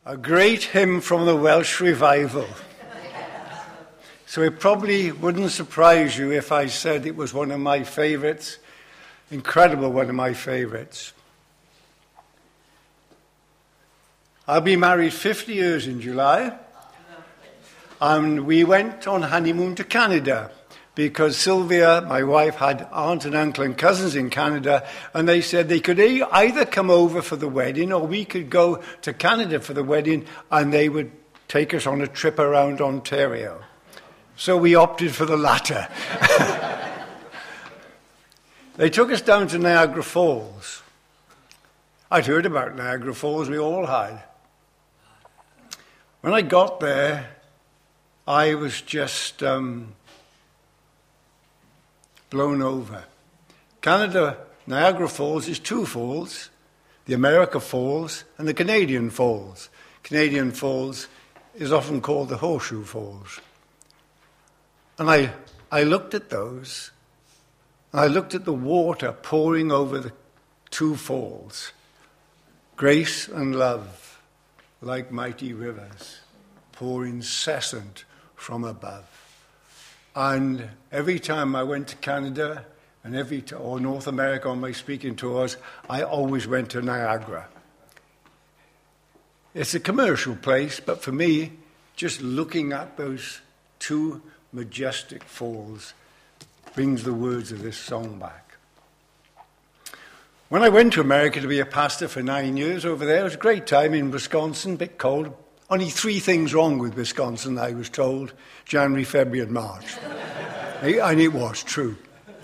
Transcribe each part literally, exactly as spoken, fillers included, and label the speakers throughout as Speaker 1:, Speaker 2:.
Speaker 1: A great hymn from the Welsh Revival. So it probably wouldn't surprise you if I said it was one of my favourites. Incredible, one of my favourites. I'll be married fifty years in July. And we went on honeymoon to Canada because Sylvia, my wife, had aunt and uncle and cousins in Canada, and they said they could either come over for the wedding or we could go to Canada for the wedding, and they would take us on a trip around Ontario. So we opted for the latter. They took us down to Niagara Falls. I'd heard about Niagara Falls, we all had. When I got there, I was just um, blown over. Canada, Niagara Falls is two falls, the America Falls and the Canadian Falls. Canadian Falls is often called the Horseshoe Falls. And I, I looked at those, and I looked at the water pouring over the two falls. Grace and love, like mighty rivers, pour incessant from above. And every time I went to Canada and every t- or North America on my speaking tours, I always went to Niagara. It's a commercial place, but for me, just looking at those two majestic falls brings the words of this song back. When I went to America to be a pastor for nine years over there, it was a great time in Wisconsin, a bit cold. Only three things wrong with Wisconsin, I was told, January, February and March. And it was true.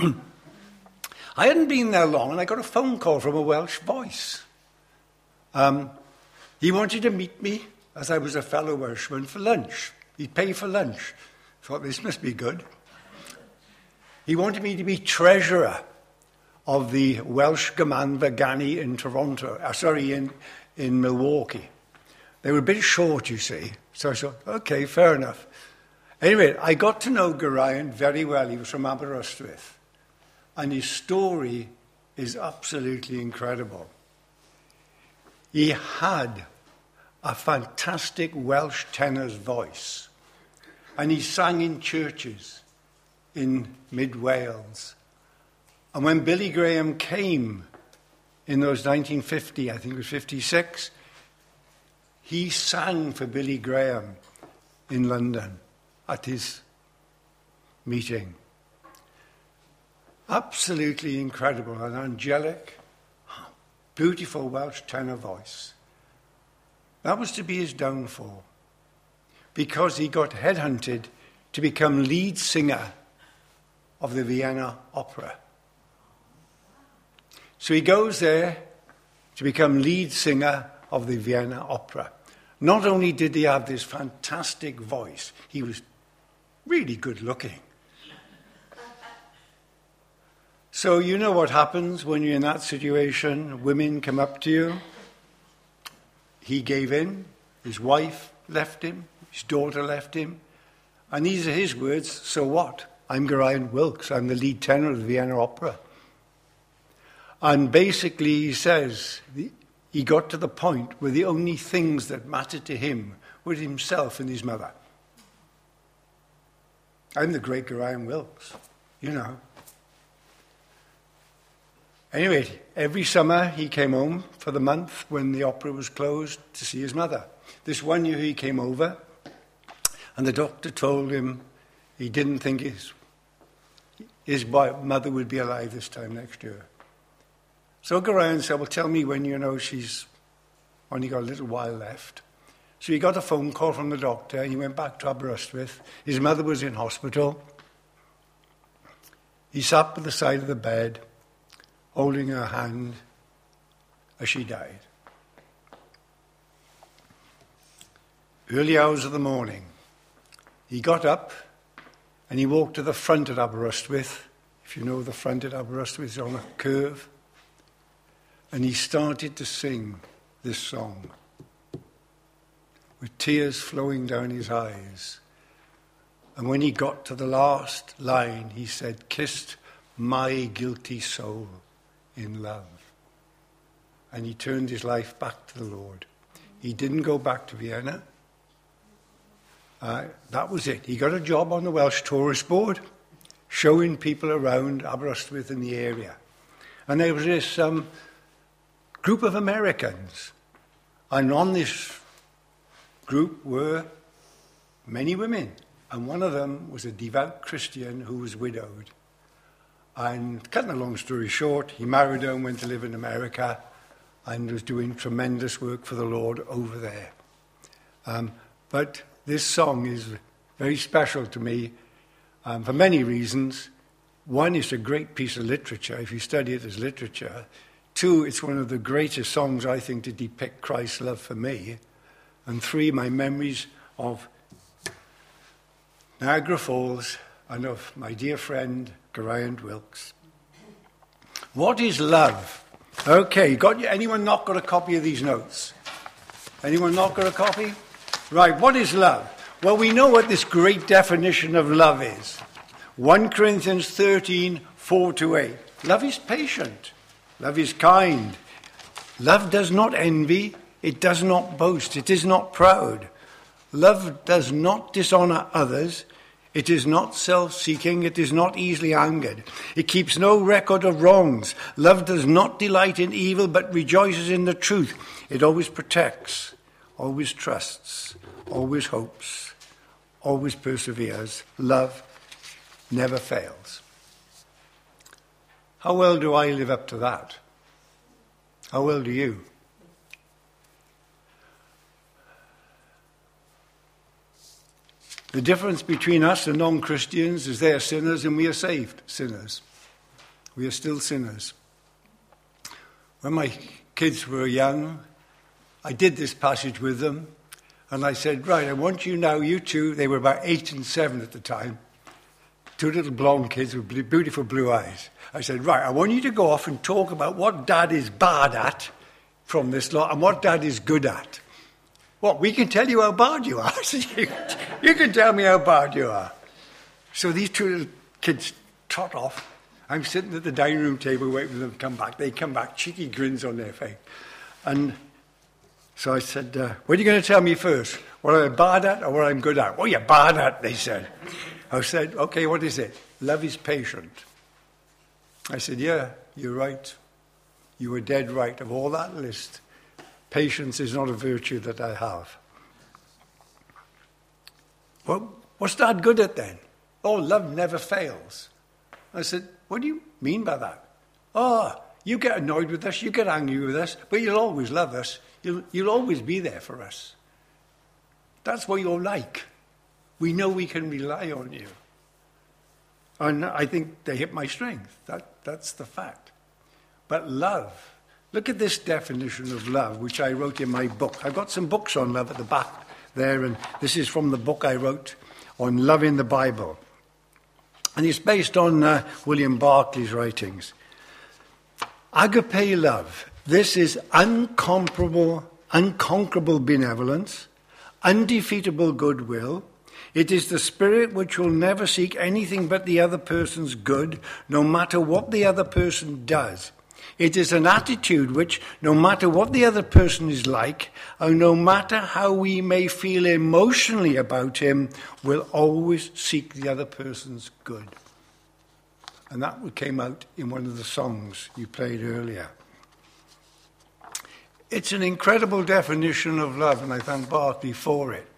Speaker 1: I hadn't been there long, and I got a phone call from a Welsh voice. Um, he wanted to meet me, as I was a fellow Welshman, for lunch. He'd pay for lunch. I thought, this must be good. He wanted me to be treasurer of the Welsh Gymanfa Ganu in Toronto, uh, sorry, in, in Milwaukee. They were a bit short, you see. So I thought, okay, fair enough. Anyway, I got to know Geraint very well. He was from Aberystwyth. And his story is absolutely incredible. He had a fantastic Welsh tenor's voice. And he sang in churches in mid-Wales. And when Billy Graham came in those nineteen fifty, I think it was fifty-six, he sang for Billy Graham in London at his meeting. Absolutely incredible, an angelic, beautiful Welsh tenor voice. That was to be his downfall, because he got headhunted to become lead singer of the Vienna Opera. So he goes there to become lead singer of the Vienna Opera. Not only did he have this fantastic voice, he was really good looking. So you know what happens when you're in that situation. Women come up to you. He gave in. His wife left him. His daughter left him. And these are his words, so what? I'm Geraint Wilkes. I'm the lead tenor of the Vienna Opera. And basically he says he got to the point where the only things that mattered to him were himself and his mother. I'm the great Geraint Wilkes, you know. Anyway, every summer he came home for the month when the opera was closed to see his mother. This one year he came over, and the doctor told him he didn't think his, his mother would be alive this time next year. So Geraint said, well, tell me when you know she's only got a little while left. So he got a phone call from the doctor, and he went back to Aberystwyth. His mother was in hospital. He sat by the side of the bed, holding her hand as she died. Early hours of the morning, he got up and he walked to the front at Aberystwyth. If you know the front at Aberystwyth, it's on a curve. And he started to sing this song with tears flowing down his eyes. And when he got to the last line, he said, "Kissed my guilty soul in love." And he turned his life back to the Lord. He didn't go back to Vienna. Uh, that was it. He got a job on the Welsh Tourist Board, showing people around Aberystwyth in the area. And there was this um, group of Americans. And on this group were many women. And one of them was a devout Christian who was widowed. And cutting a long story short, he married her and went to live in America and was doing tremendous work for the Lord over there. Um, but this song is very special to me um, for many reasons. One, it's a great piece of literature, if you study it as literature. Two, it's one of the greatest songs, I think, to depict Christ's love for me. And three, my memories of Niagara Falls and of my dear friend, Geraint Wilkes. What is love? Okay, got you, anyone not got a copy of these notes? Anyone not got a copy? Right, what is love? Well, we know what this great definition of love is. First Corinthians thirteen, four to eight. Love is patient. Love is kind. Love does not envy. It does not boast. It is not proud. Love does not dishonor others. It is not self-seeking. It is not easily angered. It keeps no record of wrongs. Love does not delight in evil, but rejoices in the truth. It always protects, always trusts, always hopes, always perseveres. Love never fails. How well do I live up to that? How well do you? The difference between us and non-Christians is they are sinners and we are saved sinners. We are still sinners. When my kids were young, I did this passage with them, and I said, right, I want you now, you two, they were about eight and seven at the time, two little blonde kids with beautiful blue eyes. I said, right, I want you to go off and talk about what Dad is bad at from this lot and what Dad is good at. What, we can tell you how bad you are. You can tell me how bad you are. So these two little kids trot off. I'm sitting at the dining room table waiting for them to come back. They come back, cheeky grins on their face. And so I said, uh, what are you going to tell me first? What I'm bad at or what I'm good at? What are you bad at, they said. I said, okay, what is it? Love is patient. I said, yeah, you're right. You were dead right. Of all that list, patience is not a virtue that I have. Well, what's Dad good at then? Oh, love never fails. I said, what do you mean by that? Oh, you get annoyed with us, you get angry with us, but you'll always love us. You'll, you'll always be there for us. That's what you're like. We know we can rely on you. And I think they hit my strength. That, that's the fact. But love, look at this definition of love, which I wrote in my book. I've got some books on love at the back there, and this is from the book I wrote on love in the Bible. And it's based on uh, William Barclay's writings. Agape love. This is uncomparable, unconquerable benevolence, undefeatable goodwill. It is the spirit which will never seek anything but the other person's good, no matter what the other person does. It is an attitude which, no matter what the other person is like, and no matter how we may feel emotionally about him, will always seek the other person's good. And that came out in one of the songs you played earlier. It's an incredible definition of love, and I thank Barclay for it.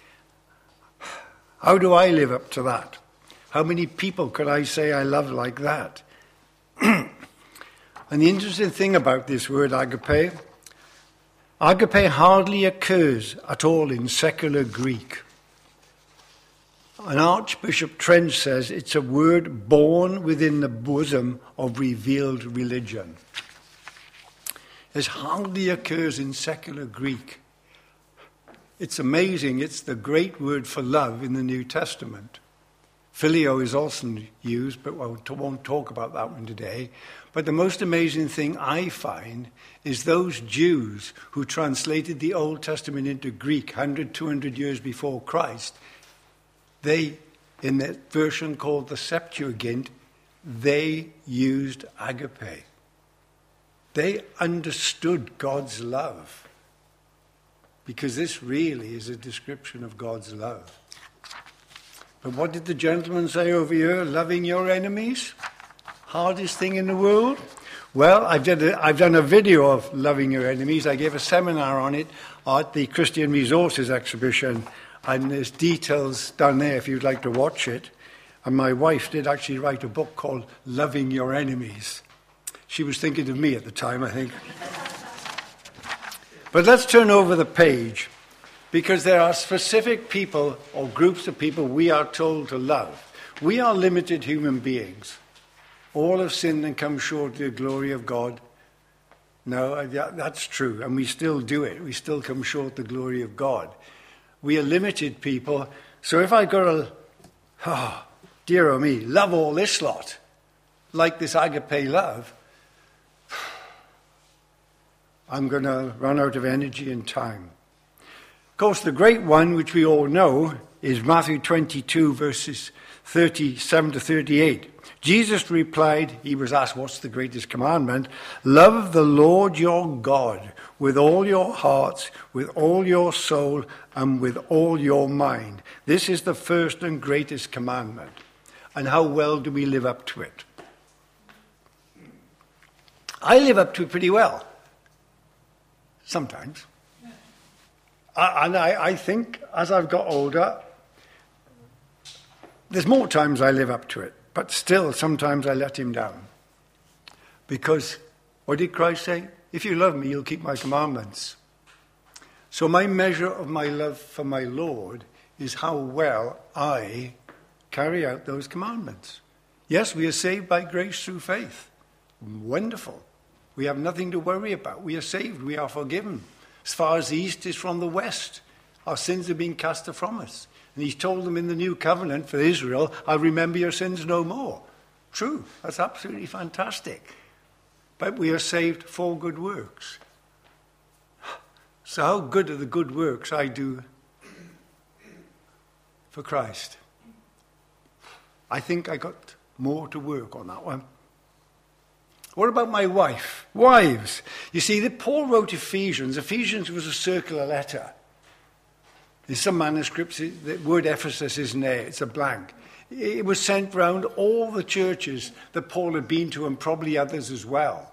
Speaker 1: How do I live up to that? How many people could I say I love like that? And the interesting thing about this word agape, agape hardly occurs at all in secular Greek. And Archbishop Trench says it's a word born within the bosom of revealed religion. It hardly occurs in secular Greek. It's amazing. It's the great word for love in the New Testament. Phileo is also used, but I won't talk about that one today. But the most amazing thing I find is those Jews who translated the Old Testament into Greek one hundred, two hundred years before Christ, they, in that version called the Septuagint, they used agape. They understood God's love. because this really is a description of God's love. But what did the gentleman say over here? Loving your enemies? Hardest thing in the world? Well, I've done, a, I've done a video of loving your enemies. I gave a seminar on it at the Christian Resources exhibition, and there's details down there if you'd like to watch it. And my wife did actually write a book called Loving Your Enemies. She was thinking of me at the time, I think. But let's turn over the page, because there are specific people or groups of people we are told to love. We are limited human beings. All have sinned and come short of the glory of God. No, that's true, and we still do it. We still come short of the glory of God. We are limited people, so if I got to, oh, dear oh me, love all this lot, like this agape love, I'm going to run out of energy and time. Of course, the great one, which we all know, is Matthew twenty-two, verses thirty-seven to thirty-eight. Jesus replied, he was asked, what's the greatest commandment? Love the Lord your God with all your heart, with all your soul, and with all your mind. This is the first and greatest commandment. And how well do we live up to it? I live up to it pretty well. Sometimes. I, and I, I think as I've got older, there's more times I live up to it. But still, sometimes I let him down. Because, what did Christ say? If you love me, you'll keep my commandments. So my measure of my love for my Lord is how well I carry out those commandments. Yes, we are saved by grace through faith. Wonderful. We have nothing to worry about. We are saved. We are forgiven. As far as the east is from the west, our sins have been cast from us. And he's told them in the new covenant for Israel, I'll remember your sins no more. True, that's absolutely fantastic. But we are saved for good works. So how good are the good works I do for Christ? I think I got more to work on that one. What about my wife? Wives. You see, that Paul wrote Ephesians. Ephesians was a circular letter. In some manuscripts, the word Ephesus isn't there. It's a blank. It was sent round all the churches that Paul had been to, and probably others as well.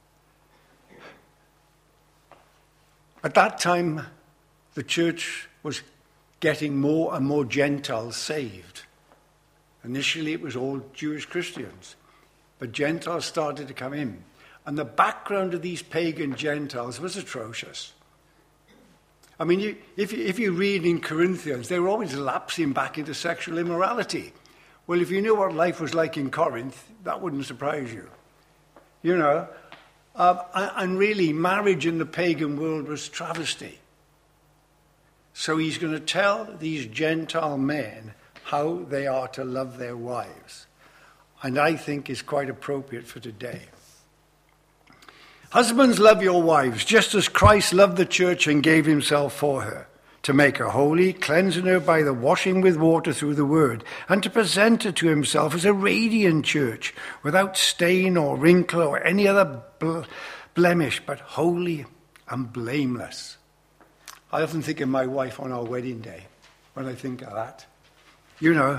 Speaker 1: At that time, the church was getting more and more Gentiles saved. Initially, it was all Jewish Christians. But Gentiles started to come in. And the background of these pagan Gentiles was atrocious. I mean, you, if, you, if you read in Corinthians, they were always lapsing back into sexual immorality. Well, if you knew what life was like in Corinth, that wouldn't surprise you. You know, uh, and really, marriage in the pagan world was travesty. So he's going to tell these Gentile men how they are to love their wives. And I think is quite appropriate for today. Husbands, love your wives, just as Christ loved the church and gave himself for her, to make her holy, cleansing her by the washing with water through the word, and to present her to himself as a radiant church, without stain or wrinkle or any other ble- blemish, but holy and blameless. I often think of my wife on our wedding day, when I think of that. You know,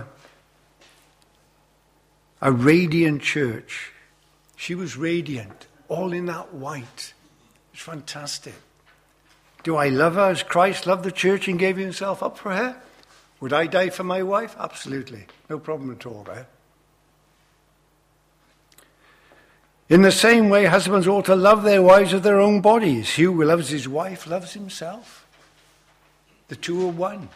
Speaker 1: a radiant church. She was radiant. All in that white. It's fantastic. Do I love her as Christ loved the church and gave himself up for her? Would I die for my wife? Absolutely. No problem at all there. In the same way, husbands ought to love their wives as their own bodies. He who loves his wife loves himself. The two are one.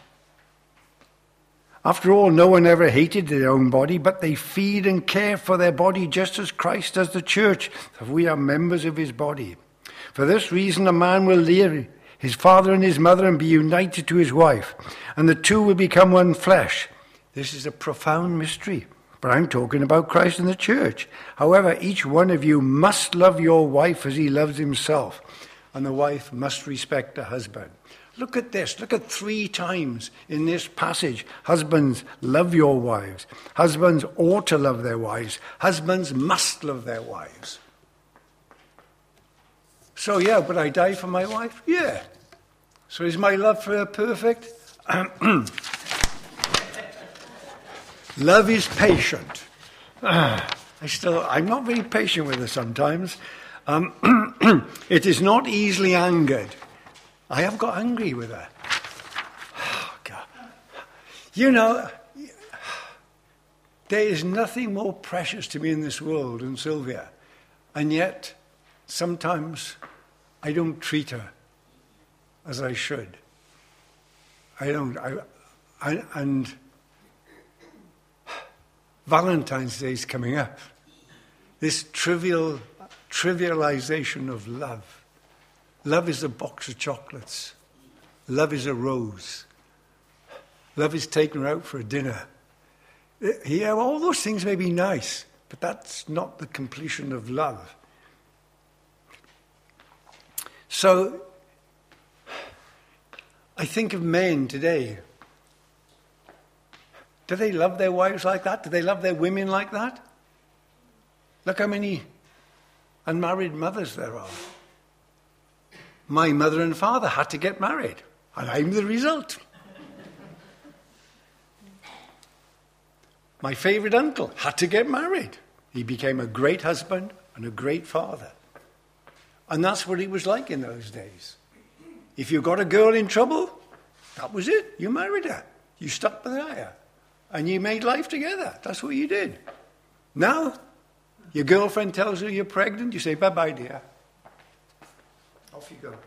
Speaker 1: After all, no one ever hated their own body, but they feed and care for their body just as Christ does the church, for we are members of his body. For this reason, a man will leave his father and his mother and be united to his wife, and the two will become one flesh. This is a profound mystery, but I'm talking about Christ and the church. However, each one of you must love your wife as he loves himself, and the wife must respect her husband. Look at this. Look at three times in this passage. Husbands, love your wives. Husbands ought to love their wives. Husbands must love their wives. So, yeah, would I die for my wife? Yeah. So is my love for her perfect? Love is patient. I still, I'm not very patient with her sometimes. Um, it is not easily angered. I have got angry with her. Oh, God. You know, there is nothing more precious to me in this world than Sylvia. And yet, sometimes I don't treat her as I should. I don't. I, I, and Valentine's Day is coming up. This trivial, trivialization of love. Love is a box of chocolates. Love is a rose. Love is taking her out for a dinner. Yeah, all those things may be nice, but that's not the completion of love. So, I think of men today. Do they love their wives like that? Do they love their women like that? Look how many unmarried mothers there are. My mother and father had to get married, and I'm the result. My favourite uncle had to get married. He became a great husband and a great father. And that's what it was like in those days. If you got a girl in trouble, that was it. You married her. You stuck with her. And you made life together. That's what you did. Now, your girlfriend tells you you're pregnant, you say, bye-bye, dear. Off you go.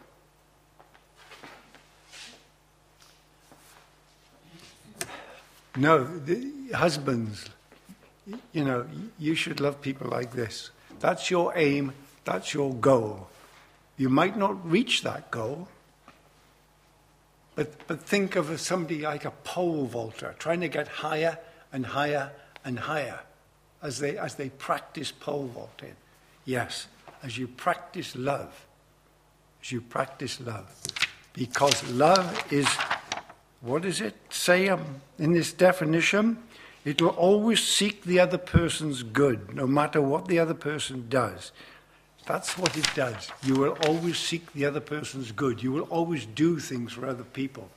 Speaker 1: No, the husbands, you know, you should love people like this. That's your aim. That's your goal. You might not reach that goal, but, but think of somebody like a pole vaulter trying to get higher and higher and higher as they, as they practice pole vaulting. Yes, as you practice love, as you practice love. Because love is, what does it say um, in this definition? It will always seek the other person's good, no matter what the other person does. That's what it does. You will always seek the other person's good. You will always do things for other people.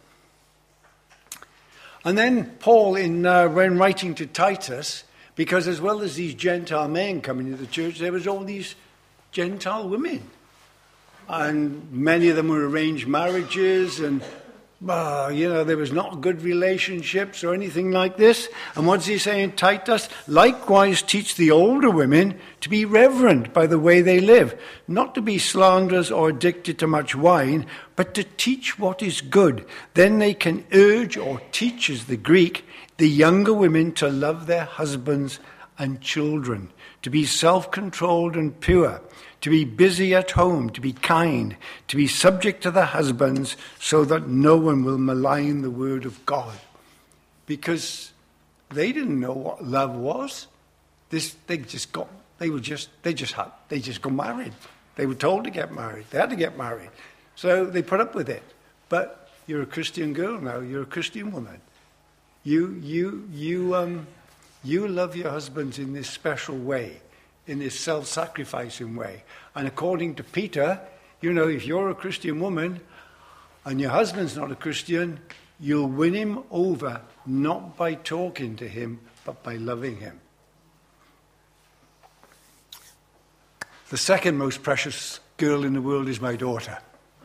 Speaker 1: And then Paul, in uh, when writing to Titus, because as well as these Gentile men coming into the church, there was all these Gentile women. And many of them were arranged marriages, and uh, you know, there was not good relationships or anything like this. And what's he saying, Titus? Likewise teach the older women to be reverent by the way they live, not to be slanderers or addicted to much wine, but to teach what is good. Then they can urge or teach, as the Greek, the younger women to love their husbands and children, to be self-controlled and pure, to be busy at home, to be kind, to be subject to their husbands, so that no one will malign the word of God. Because they didn't know what love was. This they just got they were just they just had they just got married. They were told to get married. They had to get married. So they put up with it. But you're a Christian girl now, you're a Christian woman. You you you um you love your husbands in this special way, in this self-sacrificing way. And according to Peter, you know, if you're a Christian woman and your husband's not a Christian, you'll win him over not by talking to him, but by loving him. The second most precious girl in the world is my daughter.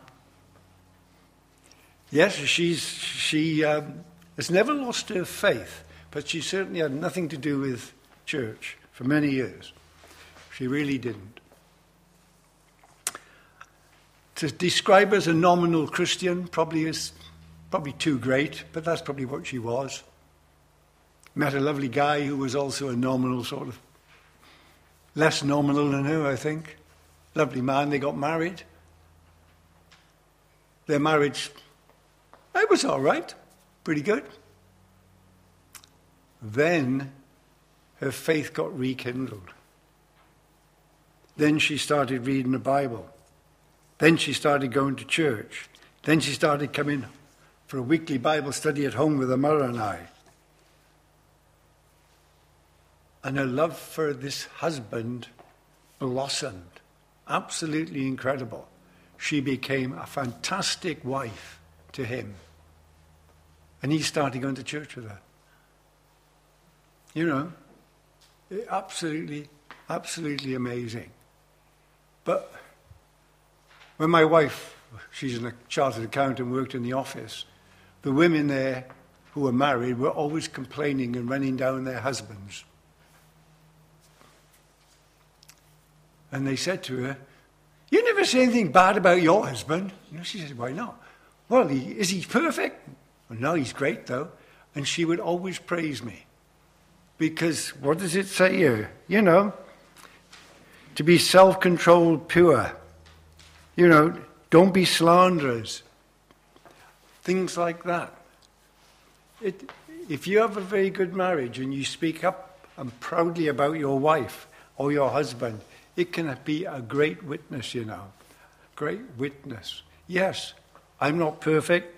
Speaker 1: Yes, she's she um, has never lost her faith, but she certainly had nothing to do with church for many years. She really didn't. To describe her as a nominal Christian probably is probably too great, but that's probably what she was. Met a lovely guy who was also a nominal sort of, less nominal than her, I think. Lovely man, they got married. Their marriage, it was all right, pretty good. Then her faith got rekindled. Then she started reading the Bible. Then she started going to church. Then she started coming for a weekly Bible study at home with her mother and I. And her love for this husband blossomed. Absolutely incredible. She became a fantastic wife to him. And he started going to church with her. You know, absolutely, absolutely amazing. But when my wife, she's a chartered accountant, worked in the office, the women there who were married were always complaining and running down their husbands. And they said to her, "You never say anything bad about your husband." You know, she said, "Why not?" "Well, he, is he perfect?" "Well, no, he's great, though." And she would always praise me. Because, what does it say here? You know, to be self-controlled, pure. You know, don't be slanderers. Things like that. It, if you have a very good marriage and you speak up and proudly about your wife or your husband, it can be a great witness, you know. Great witness. Yes, I'm not perfect.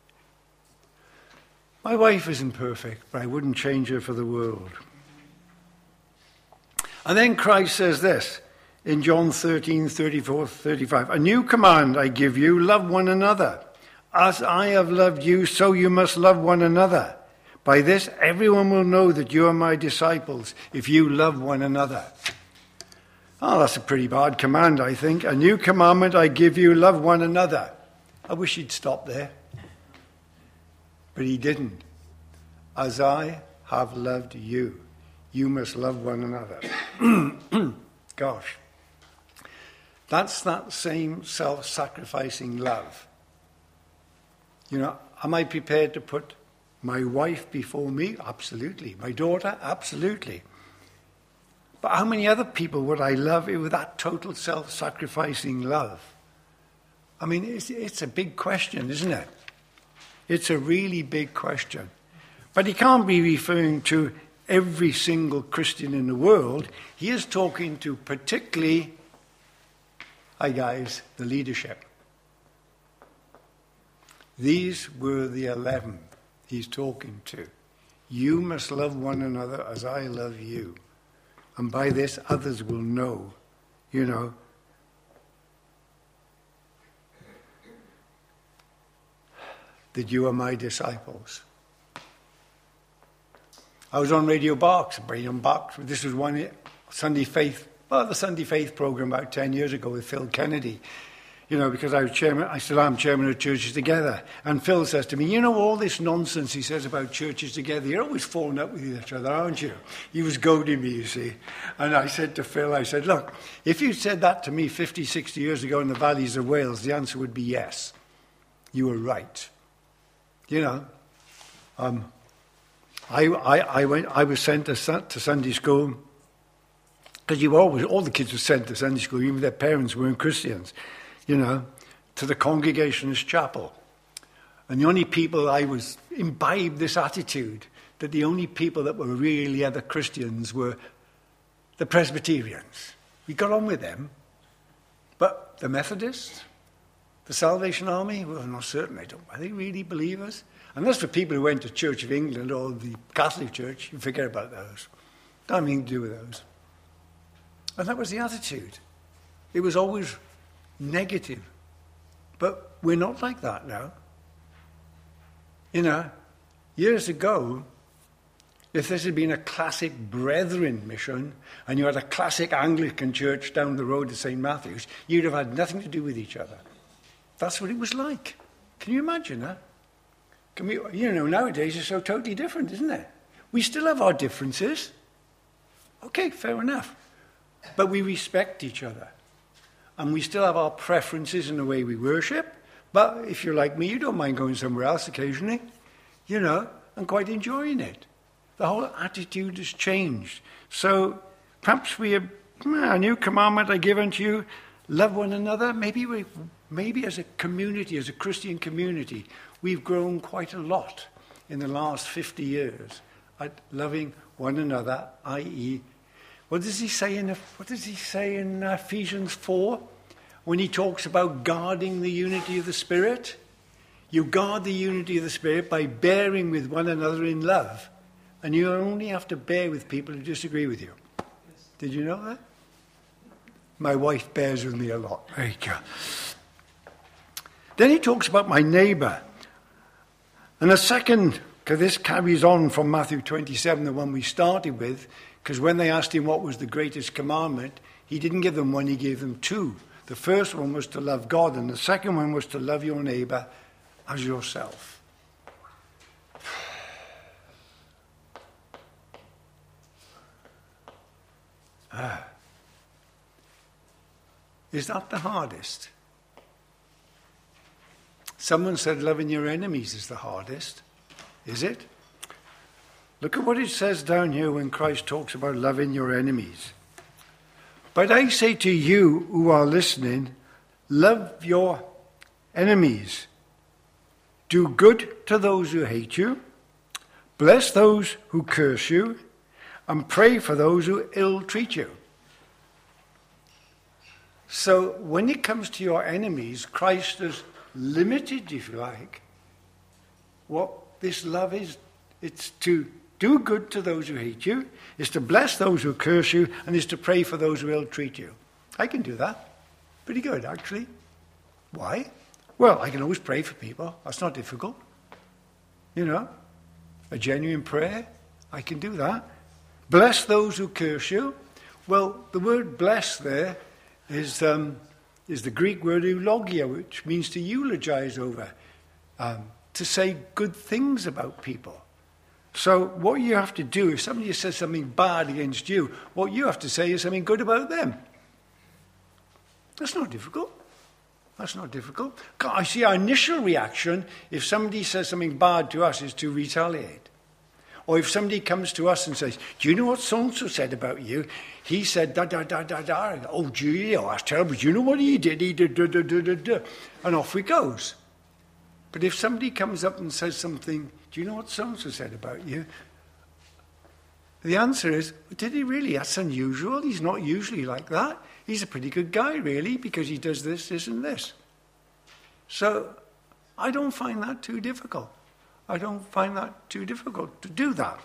Speaker 1: My wife isn't perfect, but I wouldn't change her for the world. And then Christ says this in John thirteen, thirty-four, thirty-five. "A new command I give you, love one another. As I have loved you, so you must love one another. By this, everyone will know that you are my disciples, if you love one another." Oh, that's a pretty bad command, I think. "A new commandment I give you, love one another." I wish he'd stopped there. But he didn't. "As I have loved you, you must love one another." Gosh. That's that same self-sacrificing love. You know, am I prepared to put my wife before me? Absolutely. My daughter? Absolutely. But how many other people would I love with that total self-sacrificing love? I mean, it's, it's a big question, isn't it? It's a really big question. But he can't be referring to every single Christian in the world. He is talking to particularly, hi guys, the leadership. These were the eleven he's talking to. You must love one another as I love you. And by this others will know, you know, that you are my disciples. I was on Radio Box, Brian Box. This was one Sunday Faith, well, the Sunday Faith program about ten years ago with Phil Kennedy. You know, because I was chairman, I still am chairman of Churches Together. And Phil says to me, "You know, all this nonsense he says about churches together, you're always falling up with each other, aren't you?" He was goading me, you see. And I said to Phil, I said, "Look, if you said that to me fifty, sixty years ago in the valleys of Wales, the answer would be yes. You were right." You know, um, I, I, I went. I was sent to, to Sunday school because you were always all the kids were sent to Sunday school, even if their parents weren't Christians. You know, to the Congregationalist chapel, and the only people I was imbibed this attitude that the only people that were really other Christians were the Presbyterians. We got on with them, but the Methodists. The Salvation Army? Well, I'm not certain. I don't. Are they really believers? Unless for people who went to Church of England or the Catholic Church, you forget about those. Don't have anything to do with those. And that was the attitude. It was always negative. But we're not like that now. You know, years ago, if this had been a classic Brethren mission and you had a classic Anglican church down the road to Saint Matthew's, you'd have had nothing to do with each other. That's what it was like. Can you imagine that? Can we, you know, nowadays it's so totally different, isn't it? We still have our differences. Okay, fair enough. But we respect each other. And we still have our preferences in the way we worship. But if you're like me, you don't mind going somewhere else occasionally, you know, and quite enjoying it. The whole attitude has changed. So perhaps we have a new commandment I give unto you, love one another. Maybe we, maybe as a community, as a Christian community, we've grown quite a lot in the last fifty years at loving one another, that is, what does he say in what does he say in Ephesians four when he talks about guarding the unity of the Spirit? You guard the unity of the Spirit by bearing with one another in love. And you only have to bear with people who disagree with you. Did you know that? My wife bears with me a lot. There you go. Then he talks about my neighbour. And the second, because this carries on from Matthew twenty-seven, the one we started with, because when they asked him what was the greatest commandment, he didn't give them one, he gave them two. The first one was to love God, and the second one was to love your neighbour as yourself. Ah. Is that the hardest? Someone said loving your enemies is the hardest. Is it? Look at what it says down here when Christ talks about loving your enemies. But I say to you who are listening, love your enemies. Do good to those who hate you. Bless those who curse you. And pray for those who ill-treat you. So when it comes to your enemies, Christ has limited, if you like, what this love is. It's to do good to those who hate you, is to bless those who curse you, and is to pray for those who ill-treat you. I can do that. Pretty good, actually. Why? Well, I can always pray for people. That's not difficult. You know, a genuine prayer, I can do that. Bless those who curse you. Well, the word bless there is um, is the Greek word eulogia, which means to eulogize over, um, to say good things about people. So what you have to do, if somebody says something bad against you, what you have to say is something good about them. That's not difficult. That's not difficult. I see our initial reaction, if somebody says something bad to us, is to retaliate. Or if somebody comes to us and says, do you know what so-and-so said about you? He said, da, da, da, da, da. Oh, gee, oh, that's terrible. Do you know what he did? He did, da, da, da, da, da. And off we goes. But if somebody comes up and says something, do you know what so-and-so said about you? The answer is, did he really? That's unusual. He's not usually like that. He's a pretty good guy, really, because he does this, this, and this. So I don't find that too difficult. I don't find that too difficult to do that.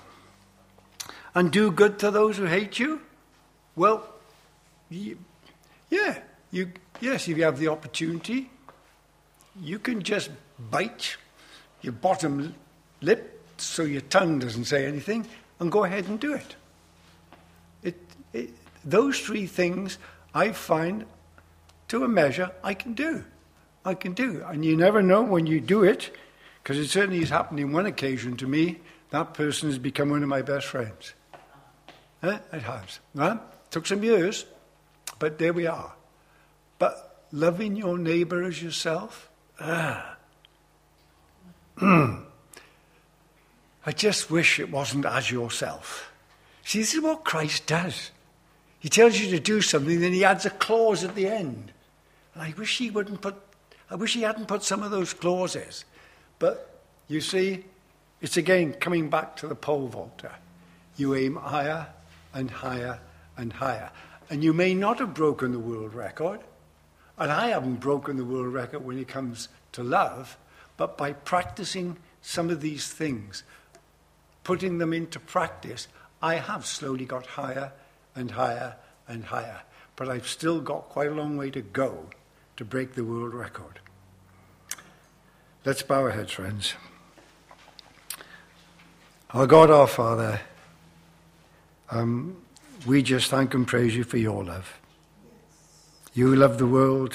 Speaker 1: And do good to those who hate you? Well, you, yeah, you, yes, if you have the opportunity, you can just bite your bottom lip so your tongue doesn't say anything and go ahead and do it. It, it those three things I find, to a measure, I can do. I can do. And you never know when you do it, because it certainly has happened in one occasion to me, that person has become one of my best friends. Eh? It has. Well, it took some years, but there we are. But loving your neighbour as yourself, ah. I just wish it wasn't as yourself. See, this is what Christ does. He tells you to do something, then he adds a clause at the end. And I wish he wouldn't put, I wish he hadn't put some of those clauses. But you see, it's again coming back to the pole vaulter. You aim higher and higher and higher. And you may not have broken the world record, and I haven't broken the world record when it comes to love, but by practicing some of these things, putting them into practice, I have slowly got higher and higher and higher. But I've still got quite a long way to go to break the world record. Let's bow our heads, friends. Our God, our Father, um, we just thank and praise you for your love. You love the world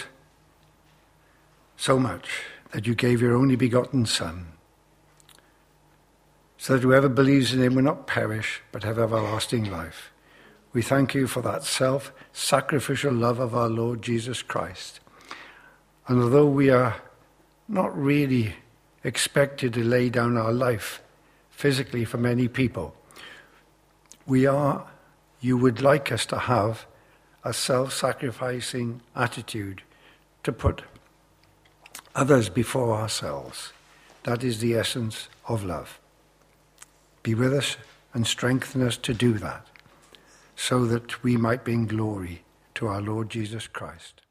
Speaker 1: so much that you gave your only begotten Son, so that whoever believes in him will not perish, but have everlasting life. We thank you for that self-sacrificial love of our Lord Jesus Christ. And although we are not really expected to lay down our life physically for many people, we are, you would like us to have a self-sacrificing attitude, to put others before ourselves. That is the essence of love. Be with us and strengthen us to do that, so that we might bring glory to our Lord Jesus Christ.